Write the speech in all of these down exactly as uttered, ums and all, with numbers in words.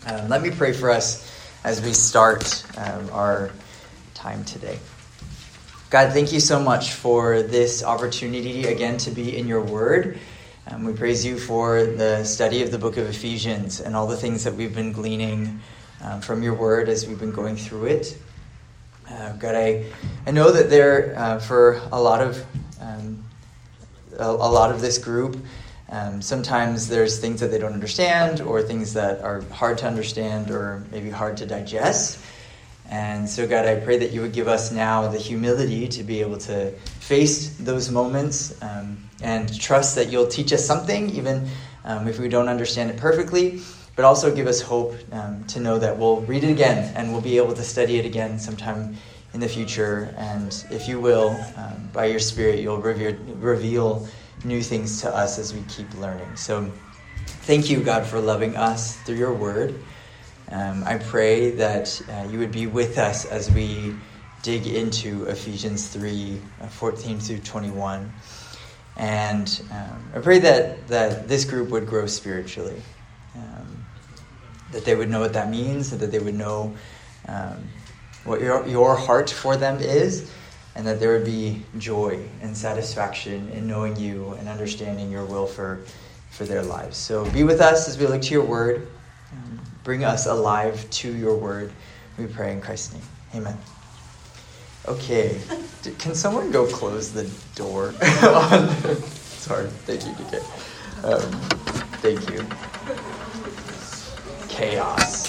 Um, let me pray for us as we start um, our time today. God, thank you so much for this opportunity again to be in your word. Um, we praise you for the study of the book of Ephesians and all the things that we've been gleaning um, from your word as we've been going through it. Uh, God, I, I know that there, uh, for a lot of um, a, a lot of this group, um, sometimes there's things that they don't understand or things that are hard to understand or maybe hard to digest. And so, God, I pray that you would give us now the humility to be able to face those moments um, and trust that you'll teach us something, even um, if we don't understand it perfectly, but also give us hope um, to know that we'll read it again and we'll be able to study it again sometime in the future. And if you will, um, by your Spirit, you'll reveal, reveal new things to us as we keep learning. So thank you, God, for loving us through your word. Um, I pray that uh, you would be with us as we dig into Ephesians three, fourteen through twenty-one. And um, I pray that, that this group would grow spiritually, um, that they would know what that means, and that they would know um, what your, your heart for them is, and that there would be joy and satisfaction in knowing you and understanding your will for, for their lives. So be with us as we look to your word. Um, bring us alive to your word. We pray in Christ's name. Amen. Okay. Can someone go close the door? Sorry. Thank you, D K. Um, thank you. Chaos.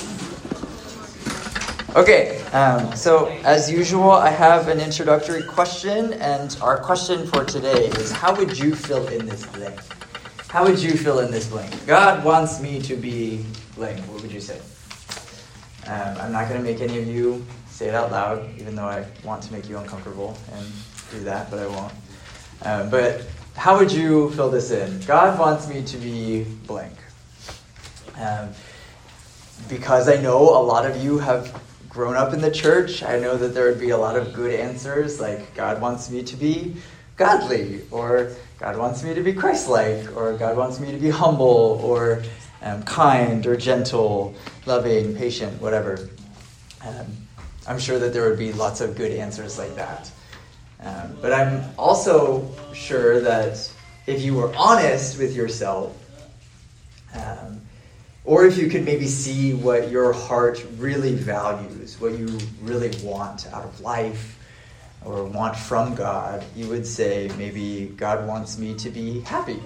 Okay. Um, so, as usual, I have an introductory question. And our question for today is, how would you fill in this blank? How would you fill in this blank? God wants me to be blank. What would you say? Um, I'm not going to make any of you say it out loud, even though I want to make you uncomfortable and do that, but I won't. Um, but how would you fill this in? God wants me to be blank. Um, because I know a lot of you have grown up in the church, I know that there would be a lot of good answers, like God wants me to be godly, or God wants me to be Christ-like, or God wants me to be humble, or um, kind, or gentle, loving, patient, whatever. Um, I'm sure that there would be lots of good answers like that. Um, but I'm also sure that if you were honest with yourself, um, or if you could maybe see what your heart really values, what you really want out of life, or want from God, you would say, maybe God wants me to be happy,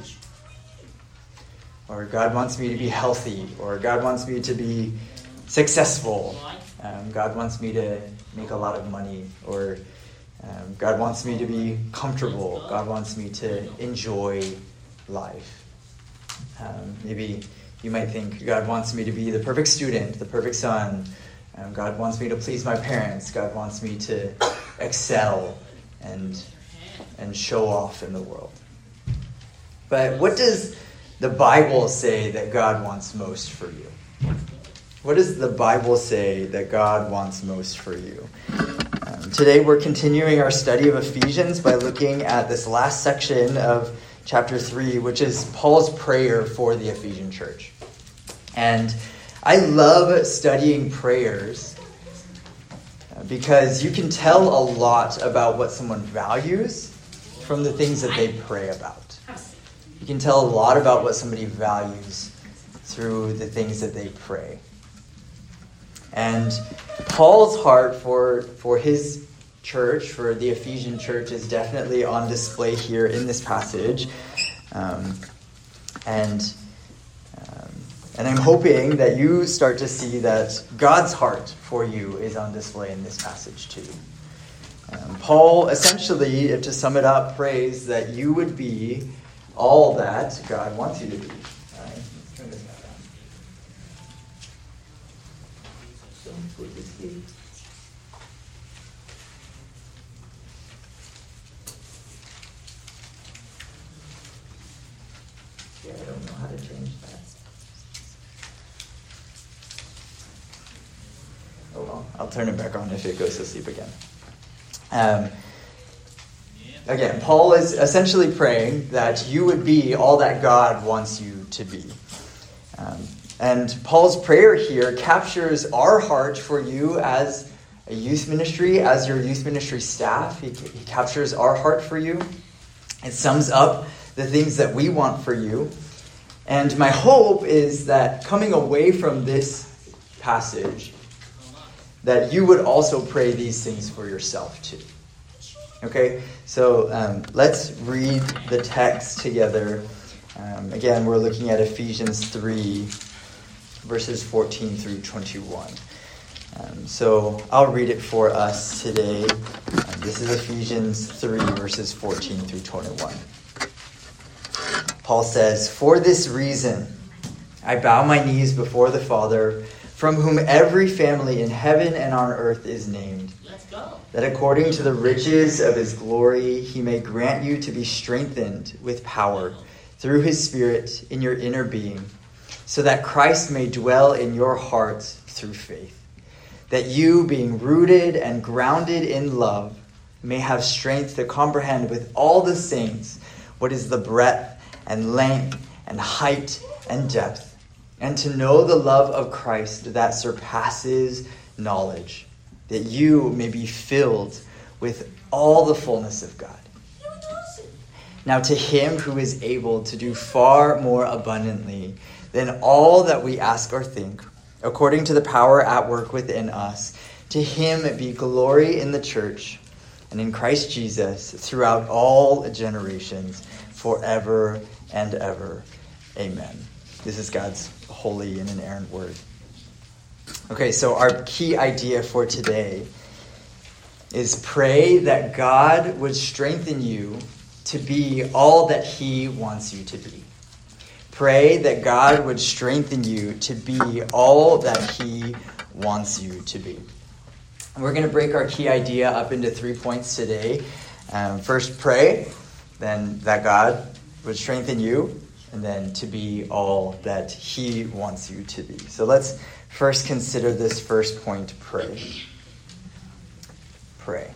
or God wants me to be healthy, or God wants me to be successful, um, God wants me to make a lot of money, or um, God wants me to be comfortable, God wants me to enjoy life. Um, maybe you might think God wants me to be the perfect student, the perfect son, um, God wants me to please my parents, God wants me to excel and and show off in the world. But what does the Bible say that God wants most for you? What does the Bible say that God wants most for you? Um, today we're continuing our study of Ephesians by looking at this last section of chapter three, which is Paul's prayer for the Ephesian church. And I love studying prayers because you can tell a lot about what someone values from the things that they pray about. You can tell a lot about what somebody values through the things that they pray. And Paul's heart for, for his church, for the Ephesian church, is definitely on display here in this passage. Um, and um, and I'm hoping that you start to see that God's heart for you is on display in this passage too. Um, Paul essentially, to sum it up, prays that you would be all that God wants you to be. All right, let's turn this back on. Don't put this here. Yeah, I don't know how to change that. Oh well, I'll turn it back on if it goes to sleep again. Um, again, Paul is essentially praying that you would be all that God wants you to be. Um, And Paul's prayer here captures our heart for you as a youth ministry, as your youth ministry staff. He, he captures our heart for you. It sums up the things that we want for you. And my hope is that coming away from this passage, that you would also pray these things for yourself too. Okay, so um, let's read the text together. Um, again, we're looking at Ephesians three, verses fourteen through twenty-one. Um, so I'll read it for us today. Um, this is Ephesians three, verses fourteen through twenty-one. Paul says, "For this reason, I bow my knees before the Father, from whom every family in heaven and on earth is named, Let's go. That according to the riches of his glory, he may grant you to be strengthened with power through his Spirit in your inner being, so that Christ may dwell in your hearts through faith, that you, being rooted and grounded in love, may have strength to comprehend with all the saints what is the breadth and length and height and depth, and to know the love of Christ that surpasses knowledge, that you may be filled with all the fullness of God. Now to him who is able to do far more abundantly than all that we ask or think, according to the power at work within us, to him be glory in the church and in Christ Jesus throughout all generations, forever and ever. Amen." This is God's holy and inerrant word. Okay, so our key idea for today is pray that God would strengthen you to be all that he wants you to be. Pray that God would strengthen you to be all that he wants you to be. And we're going to break our key idea up into three points today. Um, first, pray, then that God would strengthen you, and then to be all that he wants you to be. So let's first consider this first point, pray. Pray.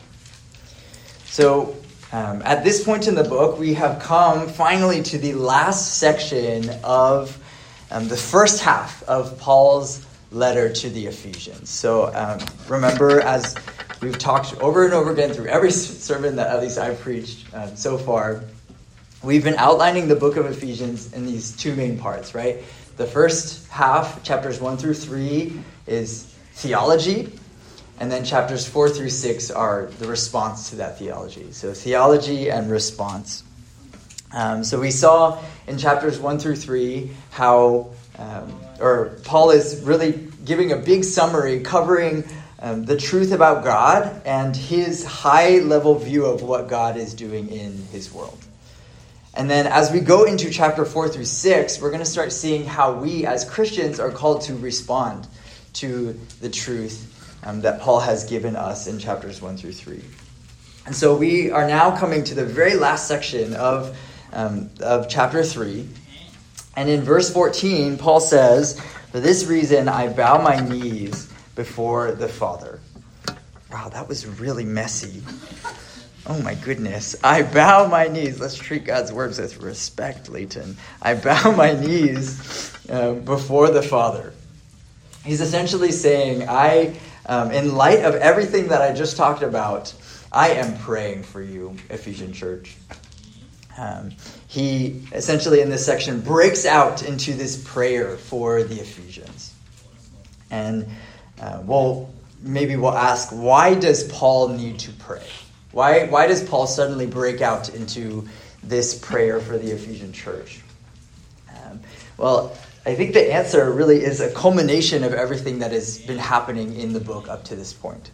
So um, at this point in the book, we have come finally to the last section of um, the first half of Paul's letter to the Ephesians. So um, remember, as we've talked over and over again through every sermon that at least I've preached um, so far, we've been outlining the book of Ephesians in these two main parts, right? The first half, chapters one through three, is theology. And then chapters four through six are the response to that theology. So theology and response. Um, so we saw in chapters one through three how, um, or Paul is really giving a big summary covering um, the truth about God and his high-level view of what God is doing in his world. And then as we go into chapter four through six, we're going to start seeing how we as Christians are called to respond to the truth um, that Paul has given us in chapters one through three. And so we are now coming to the very last section of, um, of chapter three. And in verse fourteen, Paul says, "For this reason I bow my knees before the Father." Wow, that was really messy. Oh my goodness. I bow my knees. Let's treat God's words with respect, Leighton. I bow my knees uh, before the Father. He's essentially saying, I, um, in light of everything that I just talked about, I am praying for you, Ephesian church. Um, he essentially in this section breaks out into this prayer for the Ephesians. And uh, well, maybe we'll ask, why does Paul need to pray? Why, why does Paul suddenly break out into this prayer for the Ephesian church? Um, well, I think the answer really is a culmination of everything that has been happening in the book up to this point.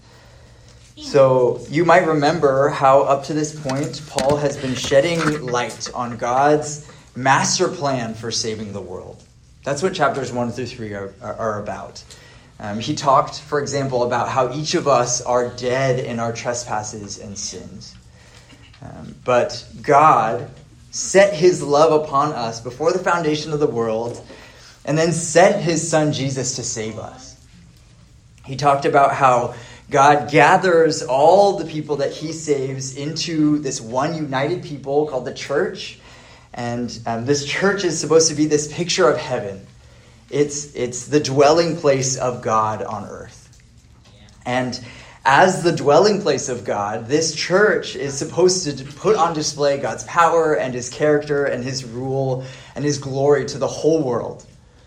So you might remember how up to this point, Paul has been shedding light on God's master plan for saving the world. That's what chapters one through three are, are, are about. Um, he talked, for example, about how each of us are dead in our trespasses and sins. Um, but God set his love upon us before the foundation of the world and then sent his son Jesus to save us. He talked about how God gathers all the people that he saves into this one united people called the church. And um, this church is supposed to be this picture of heaven. It's, it's the dwelling place of God on earth. And as the dwelling place of God, this church is supposed to put on display God's power and his character and his rule and his glory to the whole world.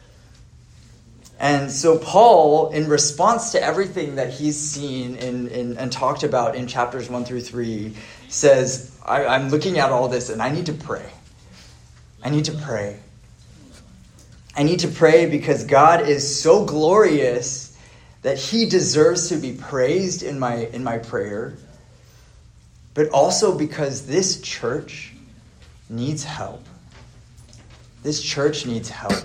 And so Paul, in response to everything that he's seen in, in, and talked about in chapters one through three, says, I, I'm looking at all this and I need to pray. I need to pray. I need to pray because God is so glorious that he deserves to be praised in my, in my prayer, but also because this church needs help. This church needs help.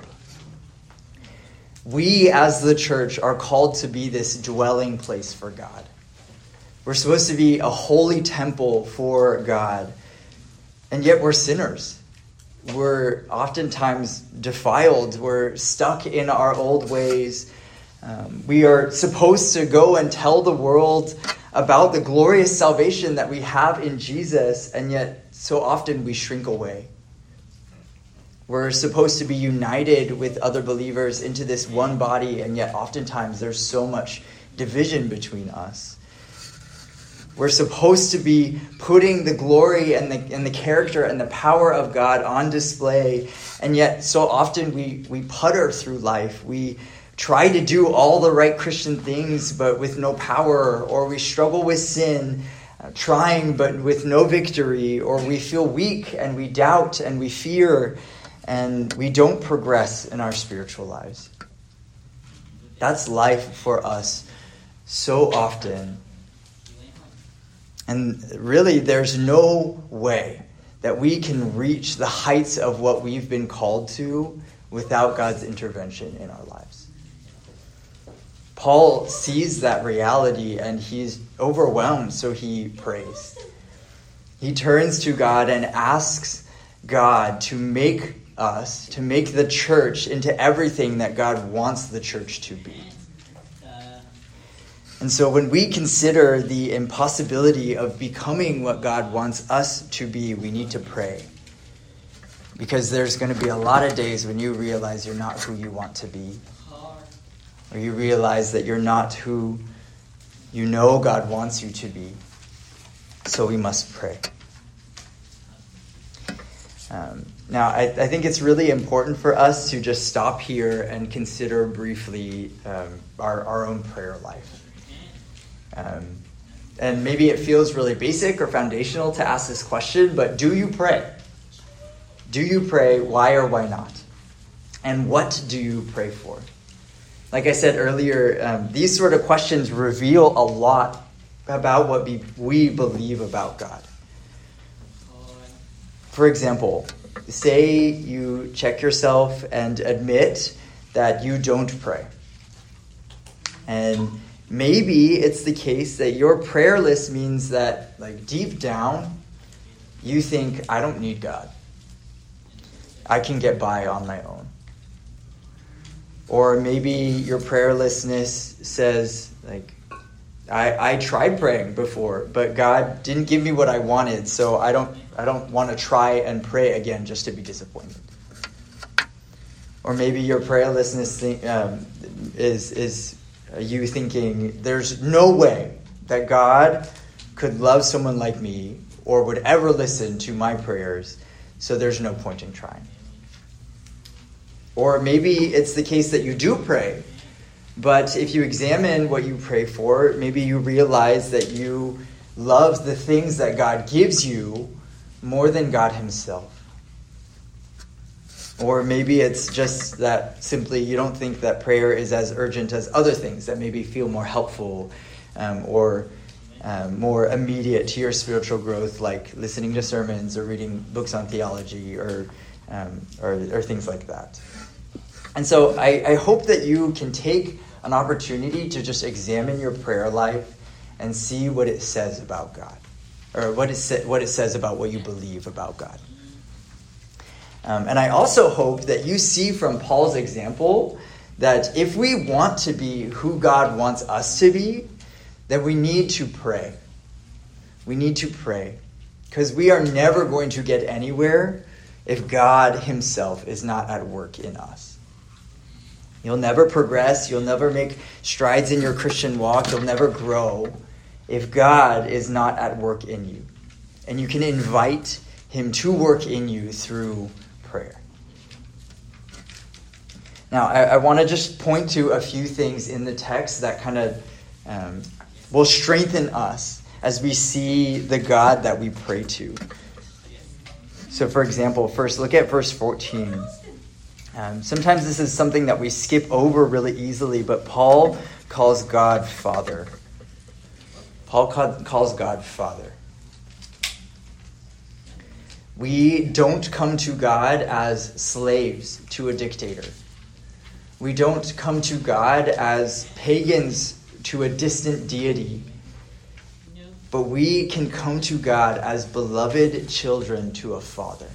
We, as the church, are called to be this dwelling place for God. We're supposed to be a holy temple for God, and yet we're sinners. We're oftentimes defiled. We're stuck in our old ways. Um, we are supposed to go and tell the world about the glorious salvation that we have in Jesus, and yet so often we shrink away. We're supposed to be united with other believers into this one body, and yet oftentimes there's so much division between us. We're supposed to be putting the glory and the and the character and the power of God on display, and yet so often we, we putter through life. We try to do all the right Christian things, but with no power, or we struggle with sin, uh, trying but with no victory, or we feel weak and we doubt and we fear, and we don't progress in our spiritual lives. That's life for us so often. And really, there's no way that we can reach the heights of what we've been called to without God's intervention in our lives. Paul sees that reality and he's overwhelmed, so he prays. He turns to God and asks God to make us, to make the church into everything that God wants the church to be. And so when we consider the impossibility of becoming what God wants us to be, we need to pray. Because there's going to be a lot of days when you realize you're not who you want to be. Or you realize that you're not who you know God wants you to be. So we must pray. Um, now, I, I think it's really important for us to just stop here and consider briefly um, our, our own prayer life. Um, and maybe it feels really basic or foundational to ask this question, but do you pray? Do you pray? Why or why not? And what do you pray for? Like I said earlier, um, these sort of questions reveal a lot about what we, we believe about God. For example, say you check yourself and admit that you don't pray. And maybe it's the case that your prayer list means that, like, deep down, you think, I don't need God. I can get by on my own. Or maybe your prayerlessness says, like, I, I tried praying before, but God didn't give me what I wanted, so I don't I don't want to try and pray again just to be disappointed. Or maybe your prayerlessness thing, um, is is you thinking, there's no way that God could love someone like me or would ever listen to my prayers, so there's no point in trying. Or maybe it's the case that you do pray, but if you examine what you pray for, maybe you realize that you love the things that God gives you more than God himself. Or maybe it's just that simply you don't think that prayer is as urgent as other things that maybe feel more helpful um, or um, more immediate to your spiritual growth, like listening to sermons or reading books on theology or um, or, or things like that. And so I, I hope that you can take an opportunity to just examine your prayer life and see what it says about God, or what it, sa- what it says about what you believe about God. Um, and I also hope that you see from Paul's example that if we want to be who God wants us to be, that we need to pray. We need to pray. Because we are never going to get anywhere if God himself is not at work in us. You'll never progress. You'll never make strides in your Christian walk. You'll never grow if God is not at work in you. And you can invite him to work in you through prayer. Now, I, I want to just point to a few things in the text that kind of um, will strengthen us as we see the God that we pray to. So, for example, first look at verse fourteen. Um, sometimes this is something that we skip over really easily, but Paul calls God Father. Paul ca- calls God Father. We don't come to God as slaves to a dictator. We don't come to God as pagans to a distant deity. But we can come to God as beloved children to a Father.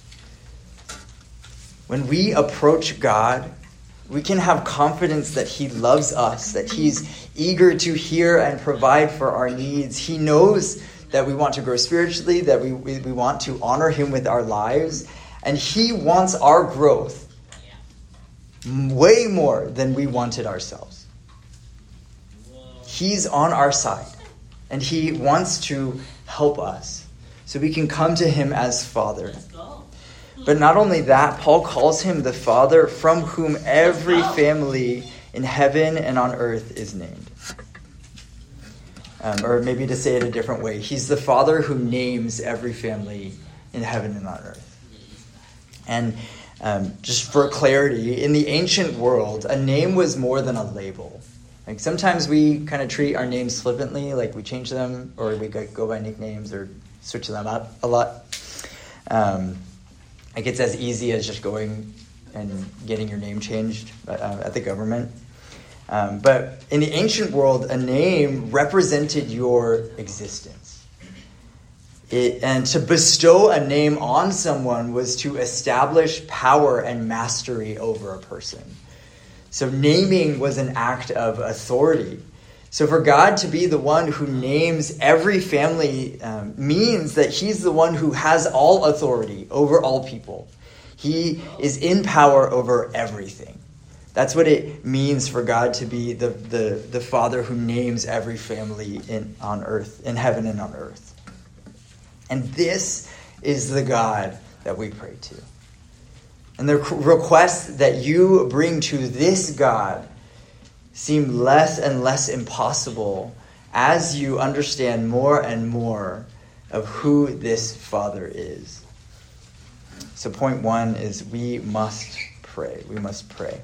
When we approach God, we can have confidence that he loves us, that he's eager to hear and provide for our needs. He knows that we want to grow spiritually, that we, we, we want to honor him with our lives, and he wants our growth way more than we wanted ourselves. He's on our side, and he wants to help us, so we can come to him as Father. But not only that, Paul calls him the Father from whom every family in heaven and on earth is named. Um, or maybe to say it a different way, he's the Father who names every family in heaven and on earth. And um, just for clarity, in the ancient world, a name was more than a label. Like sometimes we kind of treat our names flippantly, like we change them or we go by nicknames or switch them up a lot. Um, like it's as easy as just going and getting your name changed uh, at the government. Um, but in the ancient world, a name represented your existence. It, and to bestow a name on someone was to establish power and mastery over a person. So naming was an act of authority. So for God to be the one who names every family um, means that he's the one who has all authority over all people. He is in power over everything. That's what it means for God to be the, the, the Father who names every family in on earth, in heaven and on earth. And this is the God that we pray to. And the requests that you bring to this God seem less and less impossible as you understand more and more of who this Father is. So point one is we must pray. We must pray.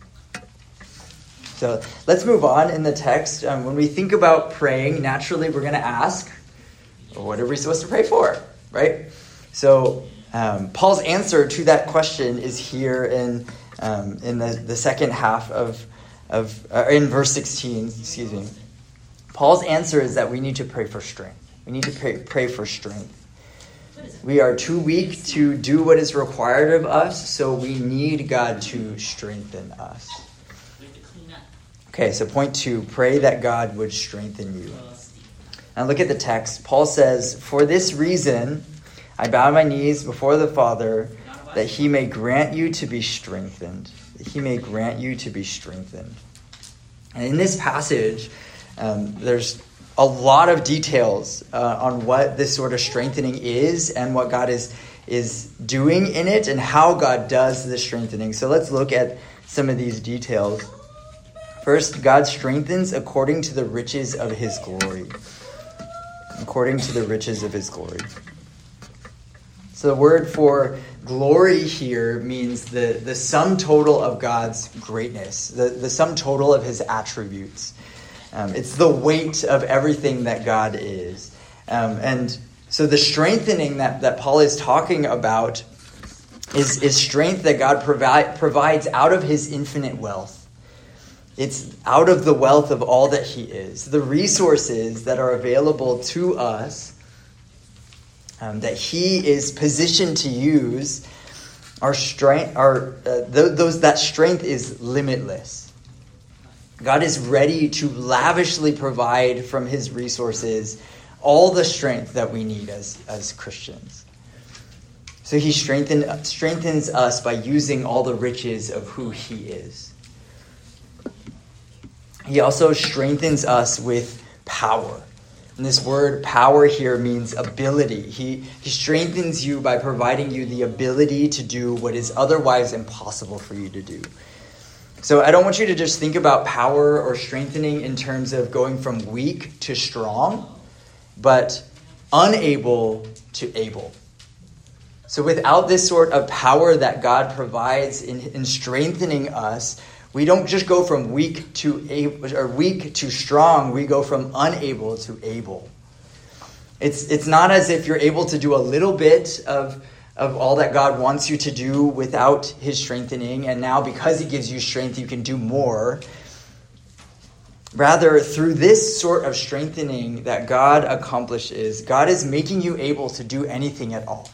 So let's move on in the text. Um, when we think about praying, naturally we're going to ask, what are we supposed to pray for, right? So um, Paul's answer to that question is here in um, in the, the second half of of uh, in verse sixteen. Excuse me. Paul's answer is that we need to pray for strength. We need to pray pray for strength. We are too weak to do what is required of us, so we need God to strengthen us. Okay, so point two, pray that God would strengthen you. Now look at the text. Paul says, "For this reason, I bow my knees before the Father, that he may grant you to be strengthened." That he may grant you to be strengthened. And in this passage, um, there's a lot of details uh, on what this sort of strengthening is and what God is, is doing in it and how God does the strengthening. So let's look at some of these details. First, God strengthens according to the riches of his glory. According to the riches of his glory. So the word for glory here means the, the sum total of God's greatness, the, the sum total of his attributes. Um, it's the weight of everything that God is. Um, and so the strengthening that, that Paul is talking about is, is strength that God provi- provides out of his infinite wealth. It's out of the wealth of all that he is. The resources that are available to us, um, that he is positioned to use, our strength, our uh, th- those that strength is limitless. God is ready to lavishly provide from his resources all the strength that we need as, as Christians. So he strengthen, strengthens us by using all the riches of who he is. he also strengthens us with power. And this word power here means ability. He, he strengthens you by providing you the ability to do what is otherwise impossible for you to do. So I don't want you to just think about power or strengthening in terms of going from weak to strong, but unable to able. So without this sort of power that God provides in, in strengthening us, we don't just go from weak to able, or weak to strong. We go from unable to able. It's it's not as if you're able to do a little bit of, of all that God wants you to do without his strengthening, and now because he gives you strength, you can do more. Rather, through this sort of strengthening that God accomplishes, God is making you able to do anything at all.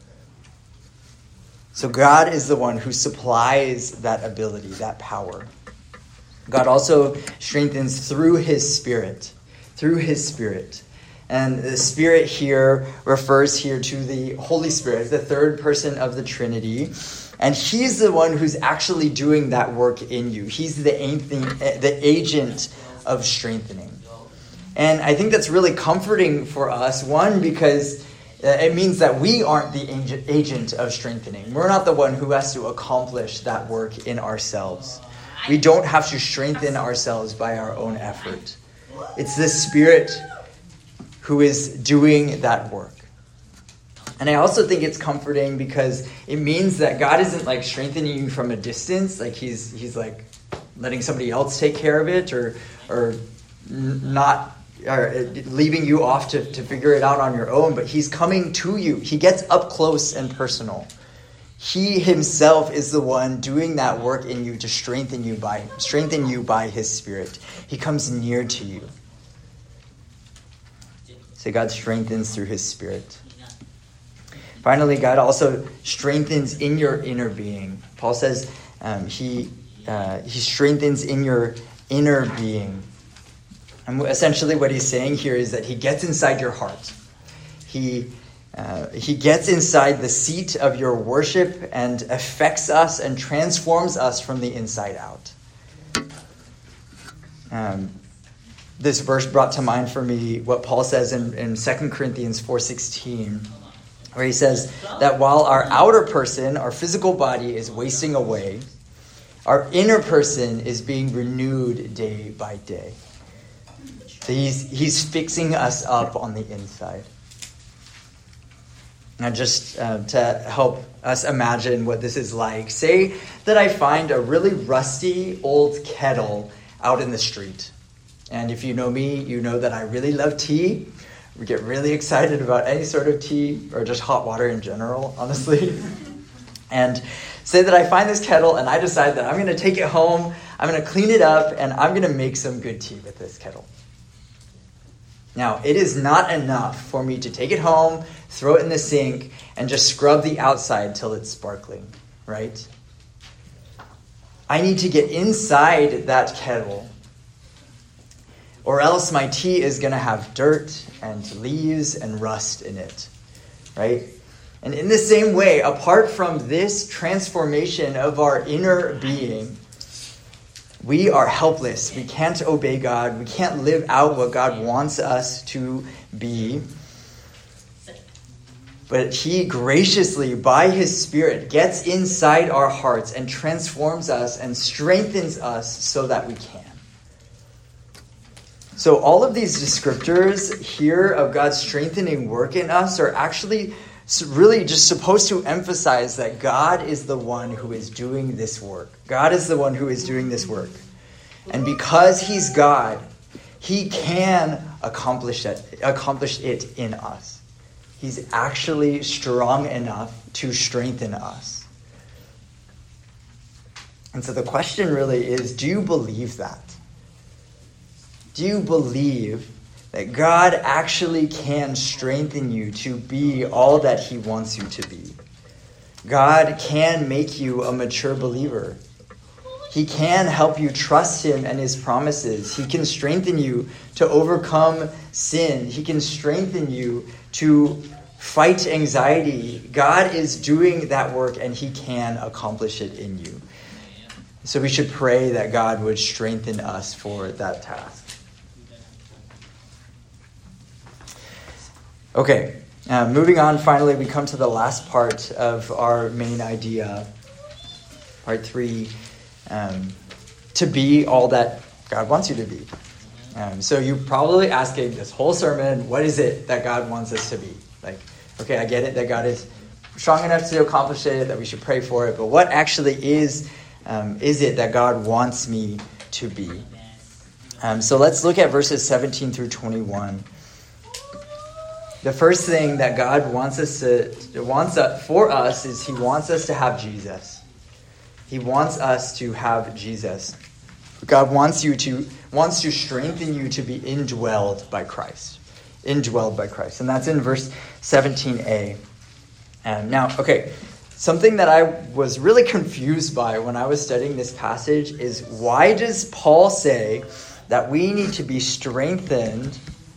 So God is the one who supplies that ability, that power. God also strengthens through his Spirit, through his Spirit. And the Spirit here refers here to the Holy Spirit, the third person of the Trinity. And he's the one who's actually doing that work in you. He's the agent of strengthening. And I think that's really comforting for us. One, because it means that we aren't the agent of strengthening. We're not the one who has to accomplish that work in ourselves. We don't have to strengthen ourselves by our own effort. It's the Spirit who is doing that work. And I also think it's comforting because it means that God isn't like strengthening you from a distance, like he's he's like letting somebody else take care of it, or or not or leaving you off to, to figure it out on your own, but he's coming to you. He gets up close and personal. He himself is the one doing that work in you to strengthen you by strengthen you by his Spirit. He comes near to you. So God strengthens through his Spirit. Finally, God also strengthens in your inner being. Paul says um, he uh, he strengthens in your inner being. And essentially what he's saying here is that he gets inside your heart. He uh, he gets inside the seat of your worship and affects us and transforms us from the inside out. Um, this verse brought to mind for me what Paul says in, in Second Corinthians four sixteen, where he says that while our outer person, our physical body, is wasting away, our inner person is being renewed day by day. So he's, he's fixing us up on the inside. Now just uh, to help us imagine what this is like, say that I find a really rusty old kettle out in the street. And if you know me, you know that I really love tea. We get really excited about any sort of tea or just hot water in general, honestly. And say that I find this kettle and I decide that I'm going to take it home, I'm going to clean it up, and I'm going to make some good tea with this kettle. Now, it is not enough for me to take it home, throw it in the sink, and just scrub the outside till it's sparkling, right? I need to get inside that kettle, or else my tea is going to have dirt and leaves and rust in it, right? And in the same way, apart from this transformation of our inner being, we are helpless. We can't obey God. We can't live out what God wants us to be. But he graciously, by his Spirit, gets inside our hearts and transforms us and strengthens us so that we can. So all of these descriptors here of God's strengthening work in us are actually really just supposed to emphasize that God is the one who is doing this work. God is the one who is doing this work. And because he's God, he can accomplish it, accomplish it in us. He's actually strong enough to strengthen us. And so the question really is, do you believe that? Do you believe that God actually can strengthen you to be all that he wants you to be? God can make you a mature believer. He can help you trust him and his promises. He can strengthen you to overcome sin. He can strengthen you to fight anxiety. God is doing that work and he can accomplish it in you. So we should pray that God would strengthen us for that task. Okay, uh, moving on, finally, we come to the last part of our main idea, part three, um, to be all that God wants you to be. Um, so you're probably asking this whole sermon, what is it that God wants us to be? Like, okay, I get it that God is strong enough to accomplish it, that we should pray for it, but what actually is um, is it that God wants me to be? Um, so let's look at verses seventeen through twenty-one. The first thing that God wants us to wants for us is He wants us to have Jesus. He wants us to have Jesus. God wants you to wants to strengthen you to be indwelled by Christ, indwelled by Christ, and that's in verse seventeen a. Um, now, okay, something that I was really confused by when I was studying this passage is, why does Paul say that we need to be strengthened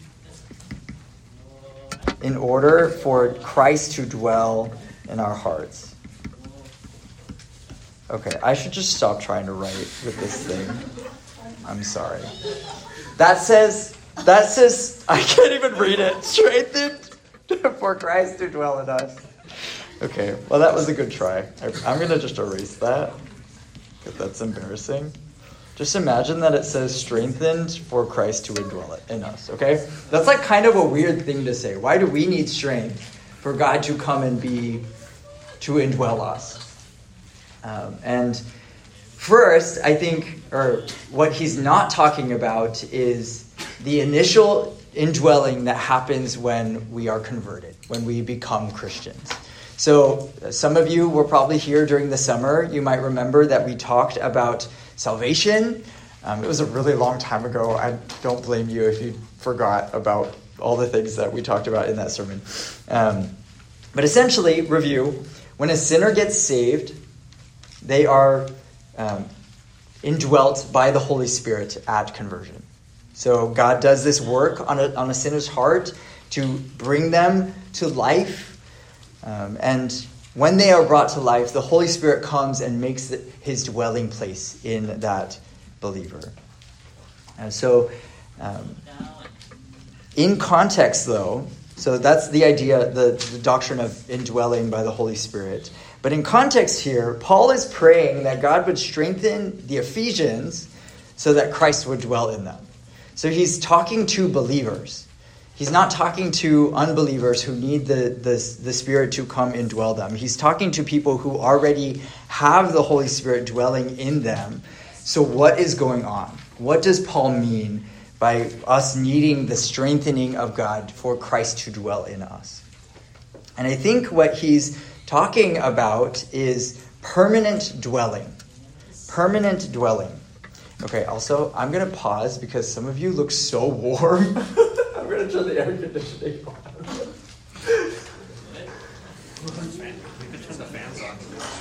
in order for Christ to dwell in our hearts? Okay, I should just stop trying to write with this thing. I'm sorry. That says, that says, I can't even read it. Strengthened for Christ to dwell in us. Okay, well, that was a good try. I, I'm going to just erase that, because that's embarrassing. Just imagine that it says strengthened for Christ to indwell it in us, okay? That's like kind of a weird thing to say. Why do we need strength for God to come and be, to indwell us? Um, and first, I think, or what he's not talking about is the initial indwelling that happens when we are converted, when we become Christians. So some of you were probably here during the summer. You might remember that we talked about salvation. Um, it was a really long time ago. I don't blame you if you forgot about all the things that we talked about in that sermon. Um, but essentially, review, when a sinner gets saved, they are um, indwelt by the Holy Spirit at conversion. So God does this work on a, on a sinner's heart to bring them to life. Um, and when they are brought to life, the Holy Spirit comes and makes the, his dwelling place in that believer. And so, um, in context, though, so that's the idea, the, the doctrine of indwelling by the Holy Spirit. But in context here, Paul is praying that God would strengthen the Ephesians so that Christ would dwell in them. So he's talking to believers. He's not talking to unbelievers who need the, the, the Spirit to come and dwell them. He's talking to people who already have the Holy Spirit dwelling in them. So what is going on? What does Paul mean by us needing the strengthening of God for Christ to dwell in us? And I think what he's talking about is permanent dwelling. Permanent dwelling. Okay, also, I'm going to pause because some of you look so warm. I'm going to turn the air conditioning on. We could turn the fans on.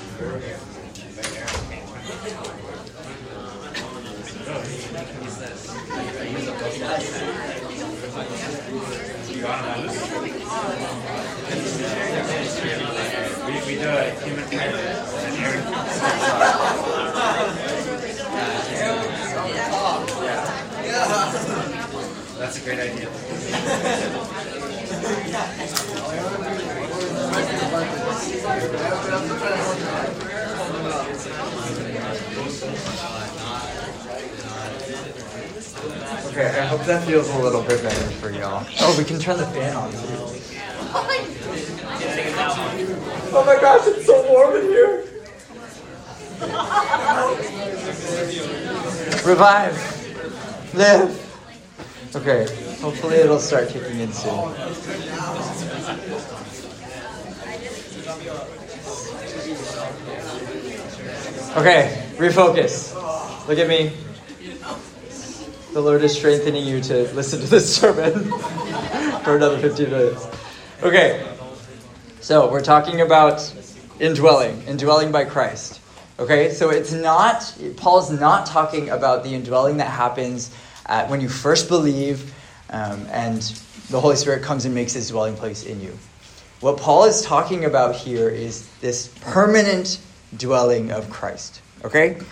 We, we do a human pilot and air. That's a great idea. Okay, I hope that feels a little bit better for y'all. Oh, we can turn the fan on too. Oh my gosh, it's so warm in here. Revive. Live. Okay, hopefully it'll start kicking in soon. Okay, refocus. Look at me. The Lord is strengthening you to listen to this sermon for another fifteen minutes. Okay, so we're talking about indwelling, indwelling by Christ. Okay, so it's not, Paul's not talking about the indwelling that happens uh, when you first believe um, and the Holy Spirit comes and makes his dwelling place in you. What Paul is talking about here is this permanent dwelling of Christ. Okay?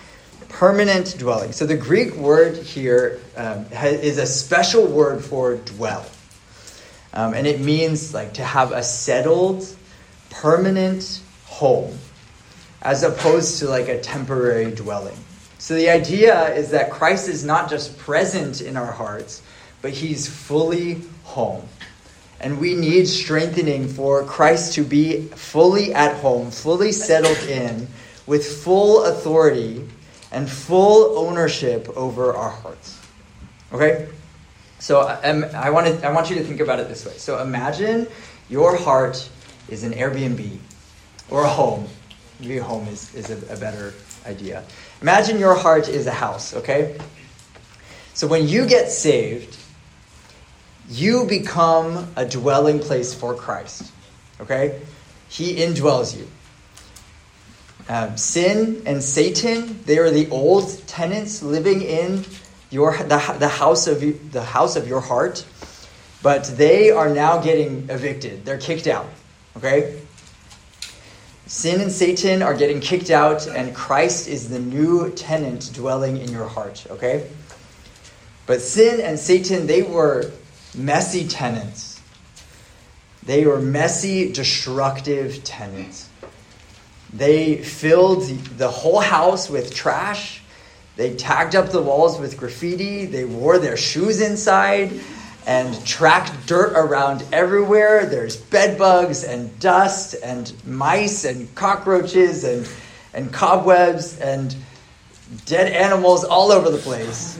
permanent dwelling. So the Greek word here um, is a special word for dwell. Um, and it means like to have a settled, permanent home, as opposed to like a temporary dwelling. So the idea is that Christ is not just present in our hearts, but he's fully home. And we need strengthening for Christ to be fully at home, fully settled in, with full authority and full ownership over our hearts. Okay? So um, I, wanted, I want you to think about it this way. So imagine your heart is an Airbnb or a home. Maybe a home is, is a, a better idea. Imagine your heart is a house, okay? So when you get saved, you become a dwelling place for Christ, okay? He indwells you. Um, sin and Satan, they are the old tenants living in your the, the house of you, the house of your heart, but they are now getting evicted. They're kicked out, okay? Sin and Satan are getting kicked out, and Christ is the new tenant dwelling in your heart, okay? But sin and Satan, they were messy tenants. They were messy, destructive tenants. They filled the whole house with trash. They tagged up the walls with graffiti. They wore their shoes inside and tracked dirt around everywhere. There's bed bugs and dust and mice and cockroaches and, and cobwebs and dead animals all over the place.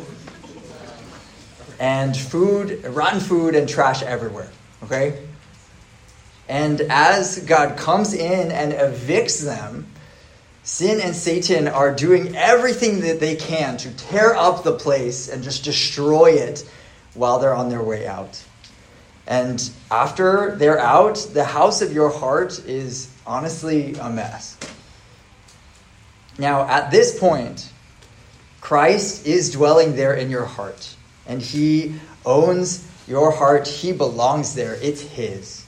And food, rotten food and trash everywhere. Okay? And as God comes in and evicts them, sin and Satan are doing everything that they can to tear up the place and just destroy it while they're on their way out. And after they're out, the house of your heart is honestly a mess. Now, at this point, Christ is dwelling there in your heart. And he owns your heart. He belongs there. It's his.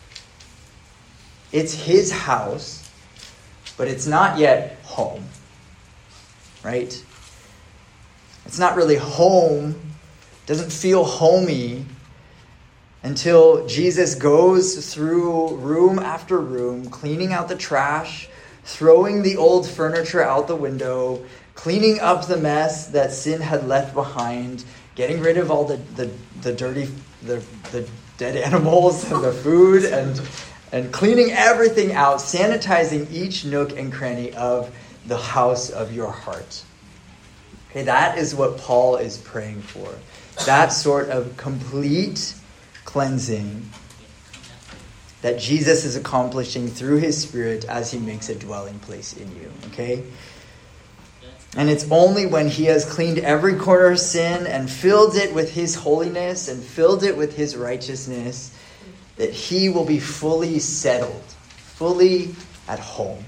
It's his house, but it's not yet home. Right? It's not really home. It doesn't feel homey until Jesus goes through room after room, cleaning out the trash, throwing the old furniture out the window, cleaning up the mess that sin had left behind, getting rid of all the, the, the dirty, the, the dead animals and the food, and and cleaning everything out, sanitizing each nook and cranny of the house of your heart. Okay, that is what Paul is praying for. That sort of complete cleansing that Jesus is accomplishing through his Spirit as he makes a dwelling place in you. Okay? And it's only when he has cleaned every corner of sin and filled it with his holiness and filled it with his righteousness that he will be fully settled, fully at home.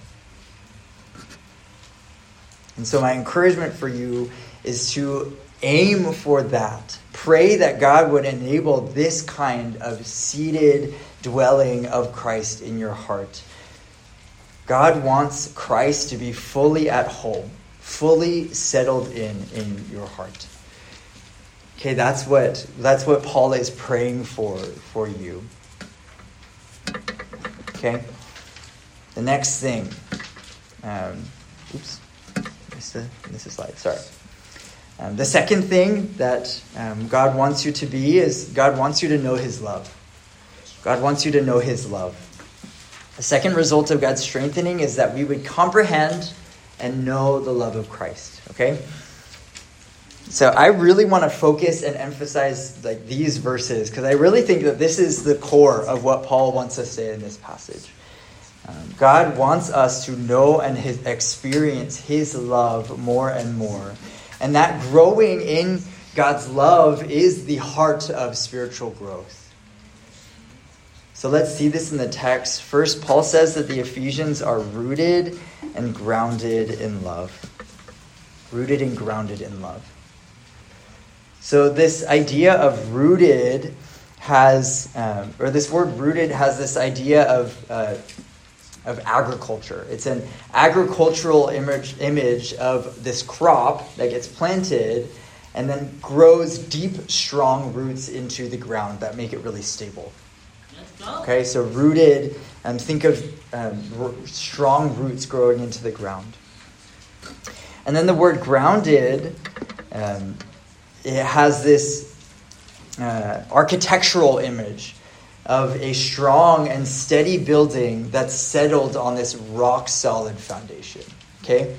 And so my encouragement for you is to aim for that. Pray that God would enable this kind of seated dwelling of Christ in your heart. God wants Christ to be fully at home, fully settled in in your heart. Okay, that's what that's what Paul is praying for for you. Okay, the next thing. Um, oops, missed the, missed the slide. Sorry. Um, the second thing that um, God wants you to be is God wants you to know his love. God wants you to know his love. The second result of God's strengthening is that we would comprehend and know the love of Christ. Okay? So I really want to focus and emphasize like these verses because I really think that this is the core of what Paul wants to say in this passage. Um, God wants us to know and his, experience his love more and more. And that growing in God's love is the heart of spiritual growth. So let's see this in the text. First, Paul says that the Ephesians are rooted and grounded in love. Rooted and grounded in love. So this idea of rooted has, um, or this word rooted has this idea of uh, of agriculture. It's an agricultural image, image of this crop that gets planted and then grows deep, strong roots into the ground that make it really stable. Okay, so rooted, um, think of um, r- strong roots growing into the ground. And then the word grounded, um, it has this uh, architectural image of a strong and steady building that's settled on this rock-solid foundation. Okay?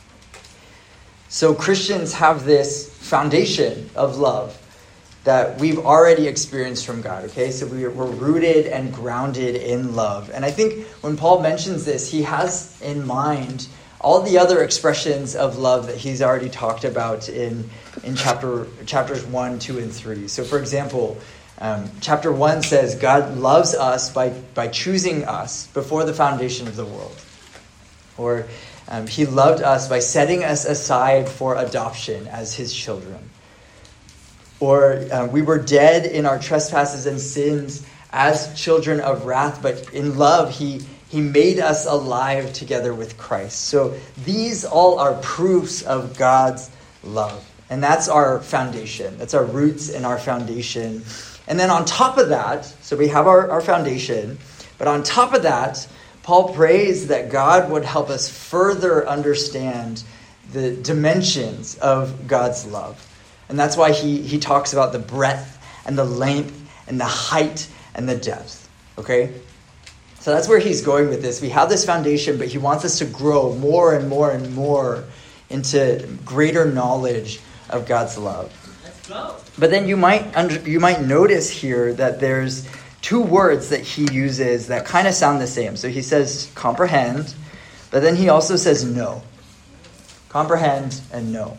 So Christians have this foundation of love that we've already experienced from God, okay? So we, we're rooted and grounded in love. And I think when Paul mentions this, he has in mind all the other expressions of love that he's already talked about in, in chapter chapters one, two, and three. So for example, um, chapter one says God loves us by, by choosing us before the foundation of the world. Or um, he loved us by setting us aside for adoption as his children. Or uh, we were dead in our trespasses and sins as children of wrath, but in love he, he made us alive together with Christ. So these all are proofs of God's love. And that's our foundation. That's our roots and our foundation. And then on top of that, so we have our, our foundation, but on top of that, Paul prays that God would help us further understand the dimensions of God's love. And that's why he, he talks about the breadth and the length and the height and the depth. Okay? So that's where he's going with this. We have this foundation, but he wants us to grow more and more and more into greater knowledge of God's love. Let's go. But then you might under, you might notice here that there's two words that he uses that kind of sound the same. So he says comprehend, but then he also says know. Comprehend and know.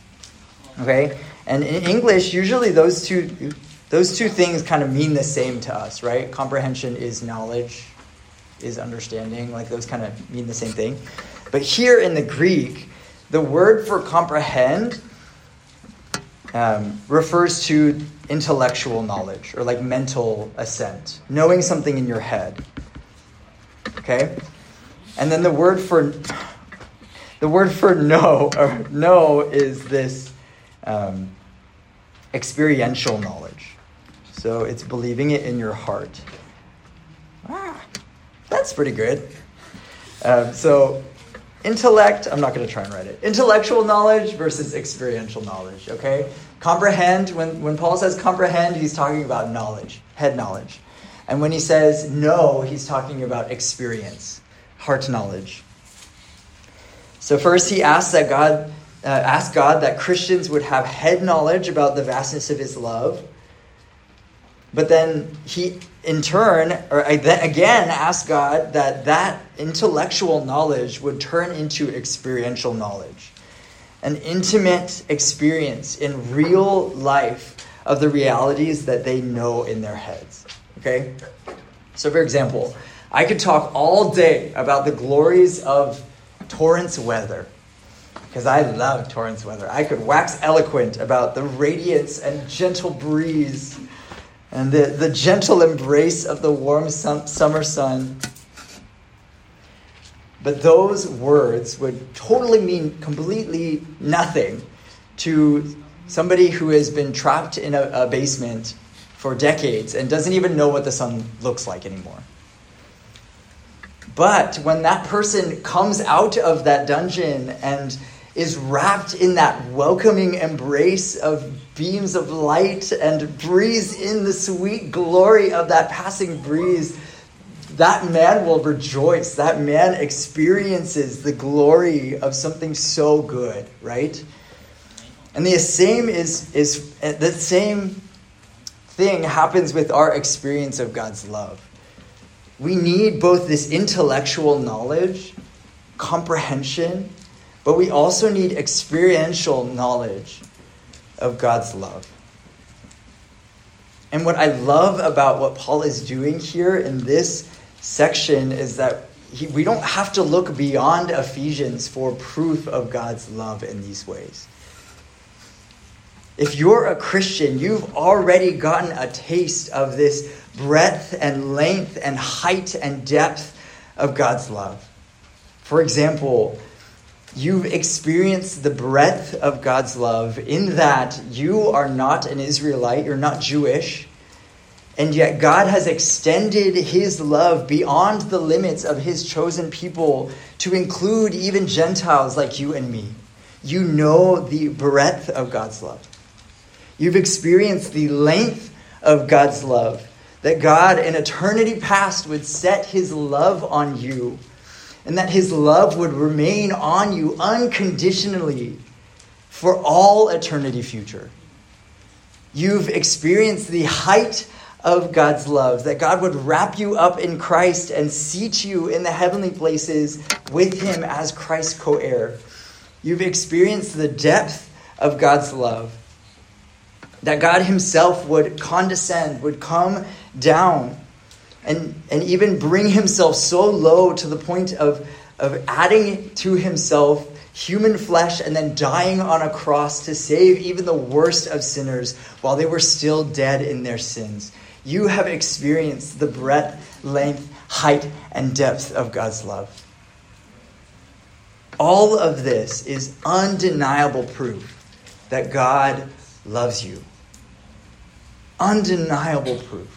Okay? And in English, usually those two those two things kind of mean the same to us, right? Comprehension is knowledge, is understanding. Like those kind of mean the same thing. But here in the Greek, the word for comprehend um, refers to intellectual knowledge or like mental assent, knowing something in your head. Okay? And then the word for the word for know or know is this um, experiential knowledge. So it's believing it in your heart. Ah, that's pretty good. Um, so intellect, I'm not going to try and write it. Intellectual knowledge versus experiential knowledge, okay? Comprehend, when, when Paul says comprehend, he's talking about knowledge, head knowledge. And when he says know, he's talking about experience, heart knowledge. So first he asks that God, uh, ask God that Christians would have head knowledge about the vastness of his love. But then he, in turn, or again, asks God that that intellectual knowledge would turn into experiential knowledge. An intimate experience in real life of the realities that they know in their heads. Okay? So for example, I could talk all day about the glories of Torrance weather. Because I love Torrance weather. I could wax eloquent about the radiance and gentle breeze and the, the gentle embrace of the warm sun, summer sun. But those words would totally mean completely nothing to somebody who has been trapped in a, a basement for decades and doesn't even know what the sun looks like anymore. But when that person comes out of that dungeon and is wrapped in that welcoming embrace of beams of light and breathes in the sweet glory of that passing breeze, that man will rejoice. That man experiences the glory of something so good, right? And the same is is the same thing happens with our experience of God's love. We need both this intellectual knowledge, comprehension, but we also need experiential knowledge of God's love. And what I love about what Paul is doing here in this section is that he, we don't have to look beyond Ephesians for proof of God's love in these ways. If you're a Christian, you've already gotten a taste of this breadth and length and height and depth of God's love. For example, you've experienced the breadth of God's love in that you are not an Israelite, you're not Jewish, and yet God has extended his love beyond the limits of his chosen people to include even Gentiles like you and me. You know the breadth of God's love. You've experienced the length of God's love, that God in eternity past would set his love on you, and that his love would remain on you unconditionally for all eternity future. You've experienced the height of God's love, that God would wrap you up in Christ and seat you in the heavenly places with him as Christ's co-heir. You've experienced the depth of God's love, that God himself would condescend, would come down and, and even bring himself so low to the point of, of adding to himself human flesh and then dying on a cross to save even the worst of sinners while they were still dead in their sins. You have experienced the breadth, length, height, and depth of God's love. All of this is undeniable proof that God loves you. Undeniable proof.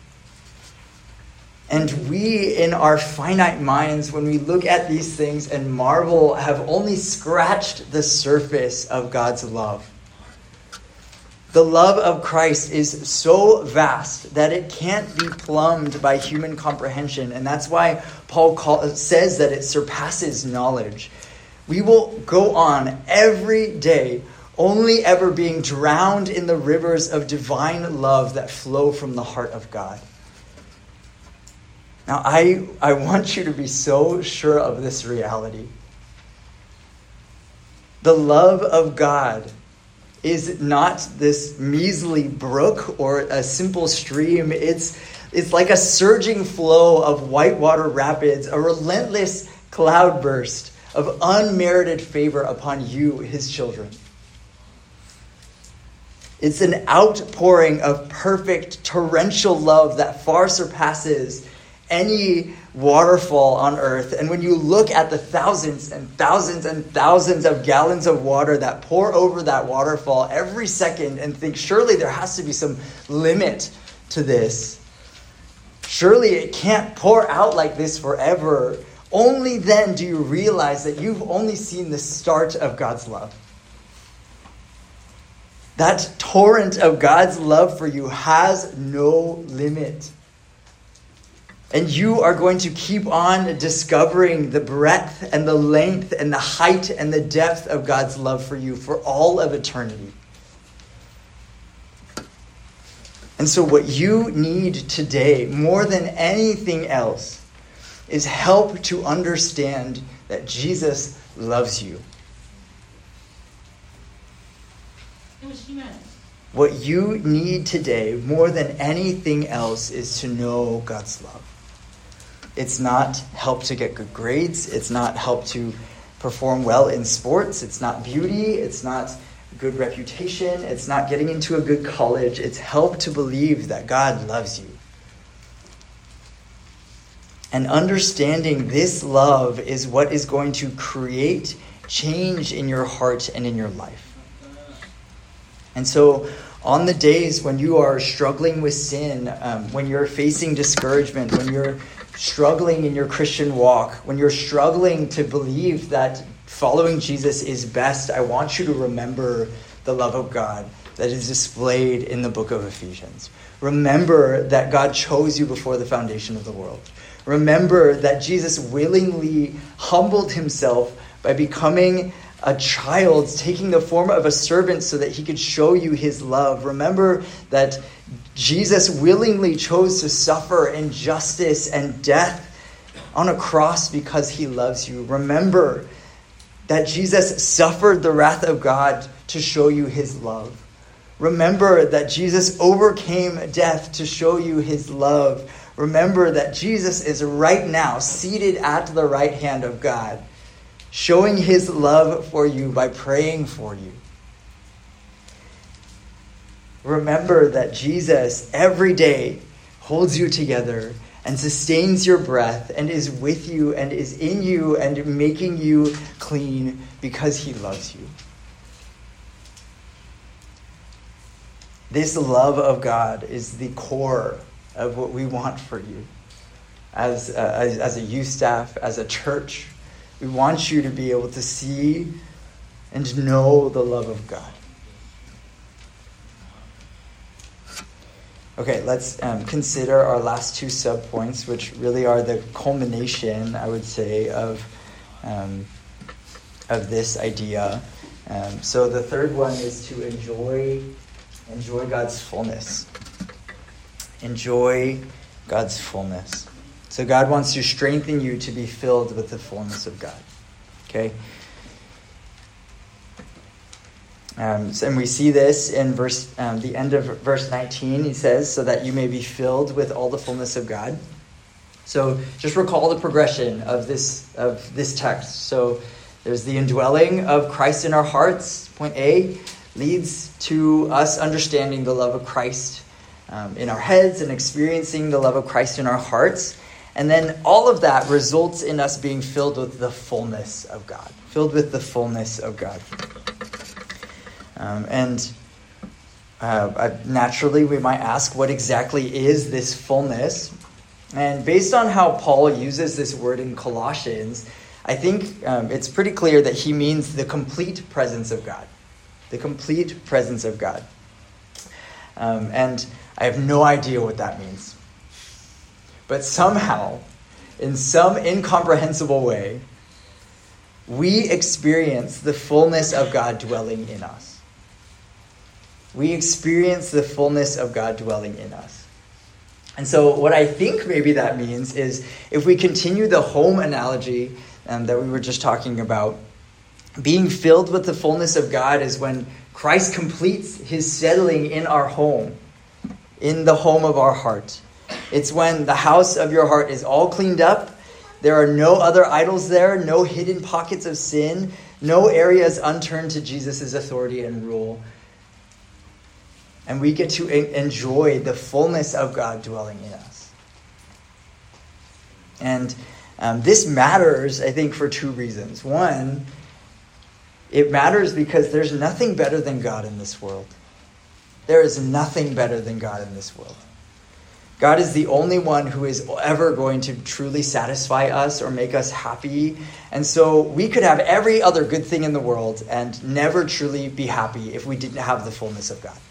And we, in our finite minds, when we look at these things and marvel, have only scratched the surface of God's love. The love of Christ is so vast that it can't be plumbed by human comprehension. And that's why Paul call, says that it surpasses knowledge. We will go on every day only ever being drowned in the rivers of divine love that flow from the heart of God. Now, I, I want you to be so sure of this reality. The love of God is not this measly brook or a simple stream. It's, it's like a surging flow of whitewater rapids, a relentless cloudburst of unmerited favor upon you, his children. It's an outpouring of perfect torrential love that far surpasses any waterfall on earth. And when you look at the thousands and thousands and thousands of gallons of water that pour over that waterfall every second and think, surely there has to be some limit to this. Surely it can't pour out like this forever. Only then do you realize that you've only seen the start of God's love. That torrent of God's love for you has no limit. And you are going to keep on discovering the breadth and the length and the height and the depth of God's love for you for all of eternity. And so what you need today, more than anything else, is help to understand that Jesus loves you. What you need today, more than anything else, is to know God's love. It's not help to get good grades. It's not help to perform well in sports. It's not beauty. It's not good reputation. It's not getting into a good college. It's help to believe that God loves you. And understanding this love is what is going to create change in your heart and in your life. And so on the days when you are struggling with sin, um, when you're facing discouragement, when you're struggling in your Christian walk, when you're struggling to believe that following Jesus is best, I want you to remember the love of God that is displayed in the book of Ephesians. Remember that God chose you before the foundation of the world. Remember that Jesus willingly humbled himself by becoming a child, taking the form of a servant so that he could show you his love. Remember that Jesus willingly chose to suffer injustice and death on a cross because he loves you. Remember that Jesus suffered the wrath of God to show you his love. Remember that Jesus overcame death to show you his love. Remember that Jesus is right now seated at the right hand of God, showing his love for you by praying for you. Remember that Jesus every day holds you together and sustains your breath and is with you and is in you and making you clean because he loves you. This love of God is the core of what we want for you. As a, as, as a youth staff, as a church, we want you to be able to see and know the love of God. Okay, let's um, consider our last two subpoints, which really are the culmination, I would say, of um, of this idea. Um, so the third one is to enjoy enjoy God's fullness. Enjoy God's fullness. So God wants to strengthen you to be filled with the fullness of God. Okay. Um, so, and we see this in verse, um, the end of verse nineteen. He says, so that you may be filled with all the fullness of God. So just recall the progression of this of this text. So there's the indwelling of Christ in our hearts. Point A leads to us understanding the love of Christ um, in our heads and experiencing the love of Christ in our hearts. And then all of that results in us being filled with the fullness of God. Filled with the fullness of God. Um, and uh, naturally, we might ask, what exactly is this fullness? And based on how Paul uses this word in Colossians, I think um, it's pretty clear that he means the complete presence of God. The complete presence of God. Um, and I have no idea what that means. But somehow, in some incomprehensible way, we experience the fullness of God dwelling in us. We experience the fullness of God dwelling in us. And so what I think maybe that means is if we continue the home analogy um, that we were just talking about, being filled with the fullness of God is when Christ completes his settling in our home, in the home of our heart. It's when the house of your heart is all cleaned up. There are no other idols there, no hidden pockets of sin, no areas unturned to Jesus' authority and rule. And we get to enjoy the fullness of God dwelling in us. And um, this matters, I think, for two reasons. One, it matters because there's nothing better than God in this world. There is nothing better than God in this world. God is the only one who is ever going to truly satisfy us or make us happy. And so we could have every other good thing in the world and never truly be happy if we didn't have the fullness of God.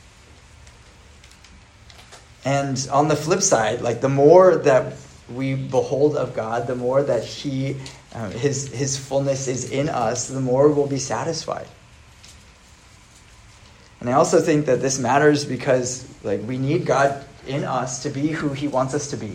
And on the flip side, like the more that we behold of God, the more that He, um, His His fullness is in us, the more we'll be satisfied. And I also think that this matters because, like, we need God in us to be who He wants us to be.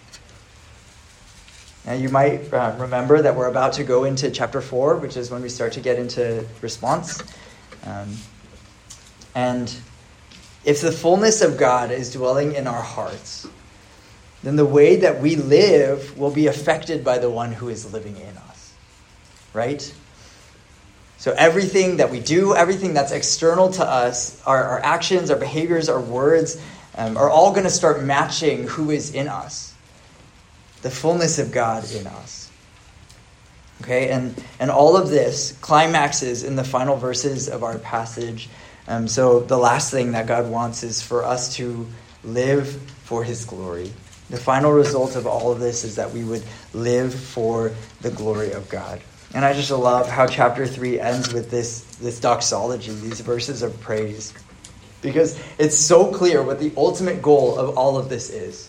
Now, you might uh, remember that we're about to go into chapter four, which is when we start to get into response. Um, and if the fullness of God is dwelling in our hearts, then the way that we live will be affected by the one who is living in us. Right? So everything that we do, everything that's external to us, our, our actions, our behaviors, our words, um, are all going to start matching who is in us. The fullness of God in us. Okay, and, and all of this climaxes in the final verses of our passage. Um, so the last thing that God wants is for us to live for His glory. The final result of all of this is that we would live for the glory of God. And I just love how chapter three ends with this, this doxology, these verses of praise. Because it's so clear what the ultimate goal of all of this is.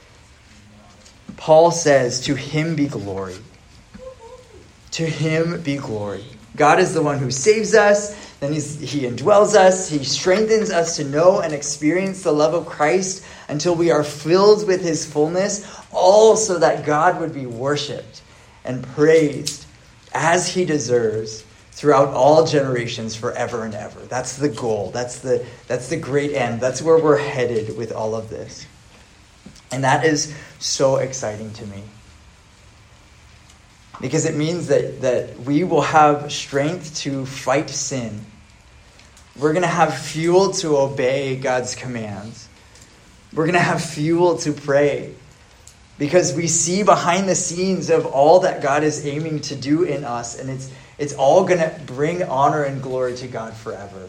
Paul says, to Him be glory. To Him be glory. God is the one who saves us. Then he's, He indwells us. He strengthens us to know and experience the love of Christ until we are filled with His fullness, all so that God would be worshipped and praised as He deserves throughout all generations forever and ever. That's the goal. That's the, that's the great end. That's where we're headed with all of this. And that is so exciting to me. Because it means that, that we will have strength to fight sin. We're going to have fuel to obey God's commands. We're going to have fuel to pray. because we see behind the scenes of all that God is aiming to do in us, and it's it's all going to bring honor and glory to God forever.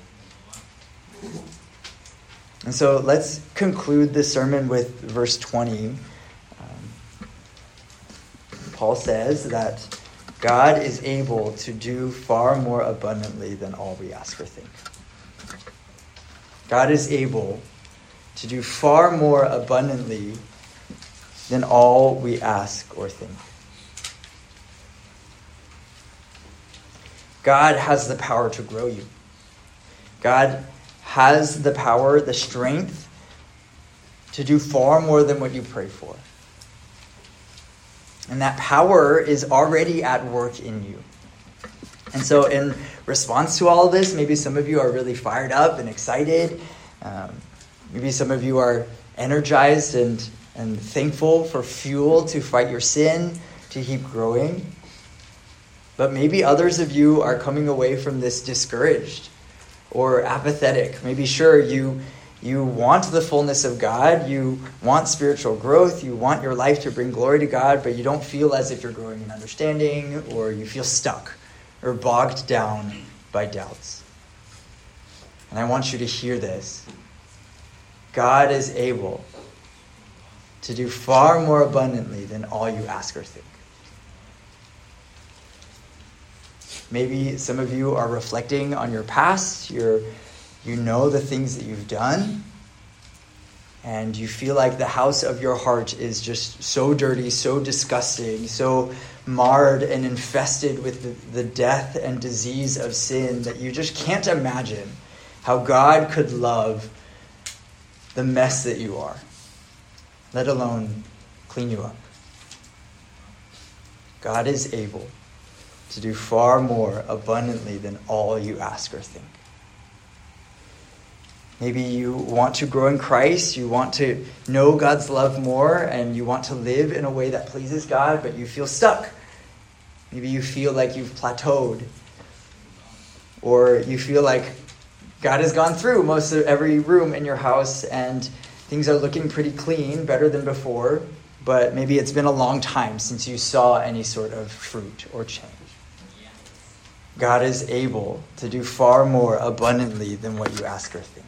And so let's conclude this sermon with verse twenty. Um, Paul says that God is able to do far more abundantly than all we ask or think. God is able to do far more abundantly than all we ask or think. God has the power to grow you. God has the power, the strength to do far more than what you pray for. And that power is already at work in you. And so in response to all of this, maybe some of you are really fired up and excited. Um, maybe some of you are energized and, and thankful for fuel to fight your sin, to keep growing. But maybe others of you are coming away from this discouraged or apathetic. Maybe sure, you you want the fullness of God, you want spiritual growth, you want your life to bring glory to God, but you don't feel as if you're growing in understanding, or you feel stuck or bogged down by doubts. And I want you to hear this. God is able to do far more abundantly than all you ask or think. Maybe some of you are reflecting on your past. You're, you know the things that you've done. And you feel like the house of your heart is just so dirty, so disgusting, so marred and infested with the, the death and disease of sin that you just can't imagine how God could love the mess that you are, let alone clean you up. God is able to do far more abundantly than all you ask or think. Maybe you want to grow in Christ, you want to know God's love more, and you want to live in a way that pleases God, but you feel stuck. Maybe you feel like you've plateaued, or you feel like God has gone through most of every room in your house and things are looking pretty clean, better than before, but maybe it's been a long time since you saw any sort of fruit or change. God is able to do far more abundantly than what you ask or think.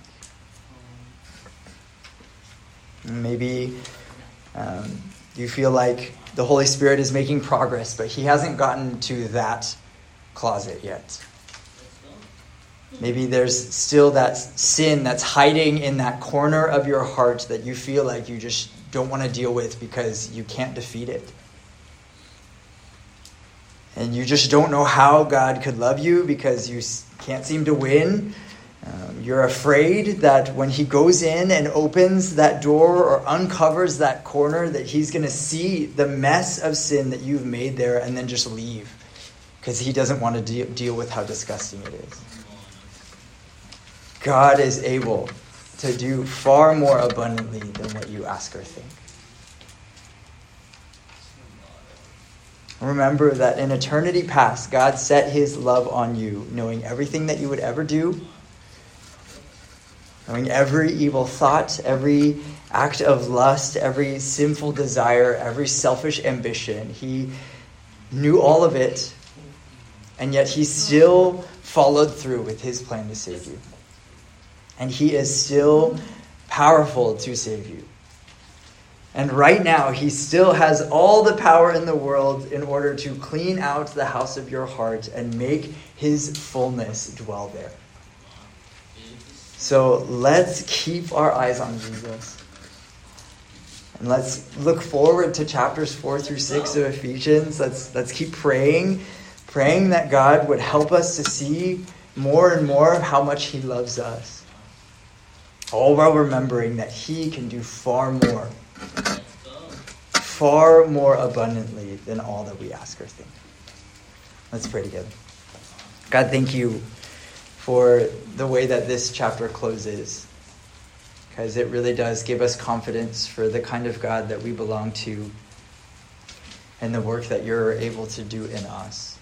Maybe um, you feel like the Holy Spirit is making progress, but he hasn't gotten to that closet yet. Maybe there's still that sin that's hiding in that corner of your heart that you feel like you just don't want to deal with because you can't defeat it. And you just don't know how God could love you because you can't seem to win. Um, you're afraid that when he goes in and opens that door or uncovers that corner, that he's going to see the mess of sin that you've made there and then just leave because he doesn't want to de- deal with how disgusting it is. God is able to do far more abundantly than what you ask or think. Remember that in eternity past, God set his love on you, knowing everything that you would ever do, knowing every evil thought, every act of lust, every sinful desire, every selfish ambition. He knew all of it, and yet he still followed through with his plan to save you. And he is still powerful to save you. And right now, he still has all the power in the world in order to clean out the house of your heart and make his fullness dwell there. So let's keep our eyes on Jesus. And let's look forward to chapters four through six of Ephesians. Let's, let's keep praying, praying that God would help us to see more and more of how much he loves us. All while remembering that he can do far more, far more abundantly than all that we ask or think. Let's pray together. God, thank you for the way that this chapter closes, because it really does give us confidence for the kind of God that we belong to and the work that you're able to do in us.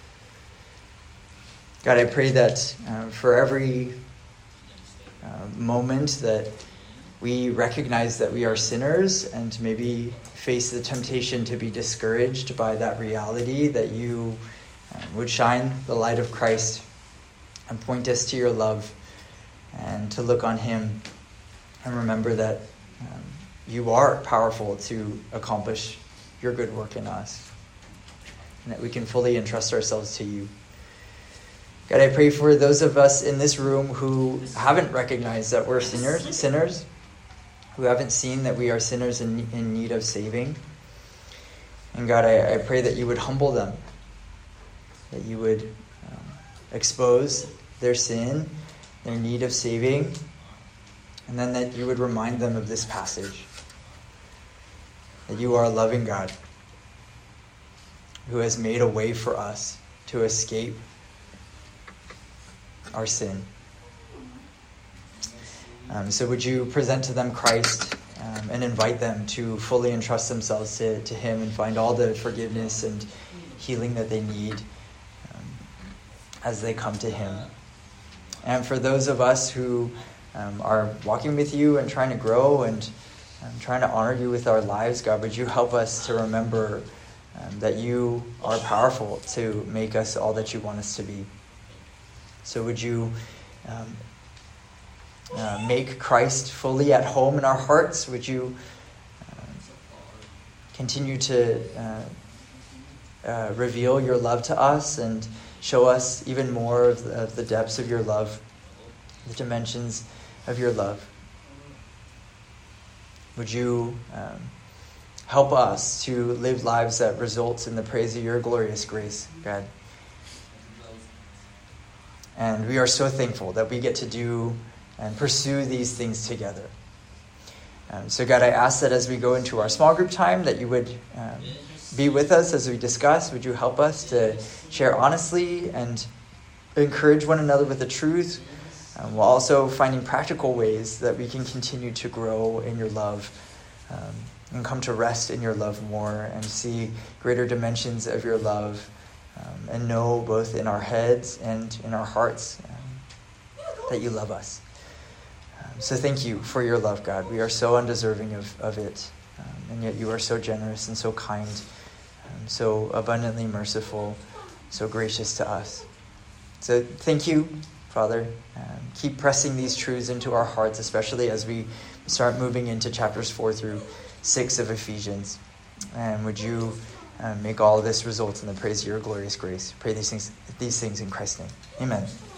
God, I pray that uh, for every Uh, moment that we recognize that we are sinners and maybe face the temptation to be discouraged by that reality, that you um, would shine the light of Christ and point us to your love and to look on him and remember that um, you are powerful to accomplish your good work in us and that we can fully entrust ourselves to you. God, I pray for those of us in this room who haven't recognized that we're sinners, sinners, who haven't seen that we are sinners in, in need of saving. And God, I, I pray that you would humble them, that you would um, expose their sin, their need of saving, and then that you would remind them of this passage, that you are a loving God who has made a way for us to escape our sin. Um, so would you present to them Christ um, and invite them to fully entrust themselves to, to him and find all the forgiveness and healing that they need um, as they come to him. And for those of us who um, are walking with you and trying to grow and um, trying to honor you with our lives, God, would you help us to remember um, that you are powerful to make us all that you want us to be. So would you um, uh, make Christ fully at home in our hearts? Would you uh, continue to uh, uh, reveal your love to us and show us even more of the, of the depths of your love, the dimensions of your love? Would you um, help us to live lives that result in the praise of your glorious grace, God? And we are so thankful that we get to do and pursue these things together. Um, so God, I ask that as we go into our small group time, that you would um, be with us as we discuss. Would you help us to share honestly and encourage one another with the truth, um, while also finding practical ways that we can continue to grow in your love um, and come to rest in your love more and see greater dimensions of your love. Um, and know both in our heads and in our hearts um, that you love us. Um, so thank you for your love, God. We are so undeserving of, of it, um, and yet you are so generous and so kind, um, so abundantly merciful, so gracious to us. So thank you, Father. Um, keep pressing these truths into our hearts, especially as we start moving into chapters four through six of Ephesians. And would you Um, make all of this result in the praise of your glorious grace. Pray these things, these things in Christ's name. Amen.